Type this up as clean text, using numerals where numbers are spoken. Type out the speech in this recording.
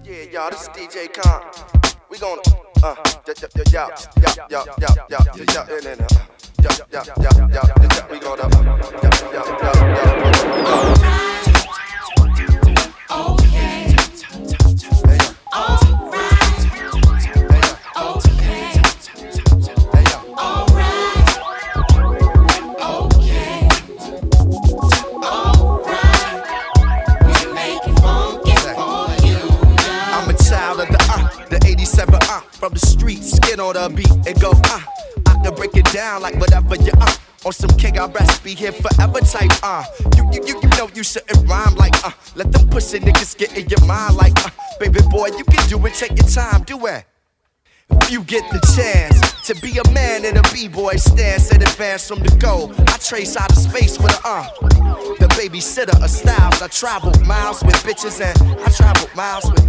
Yeah, y'all, this is DJ Khan. We gon' we gonna from the streets, skin on the beat, and go, I can break it down like whatever you on some king, I rest, be here forever type, you know you shouldn't rhyme like, let them pussy niggas get in your mind like, baby boy, you can do it, take your time, do it. If you get the chance to be a man in a b-boy stance and advance from the goal, I trace out of space with the babysitter of styles. I travel miles with bitches and I travel miles with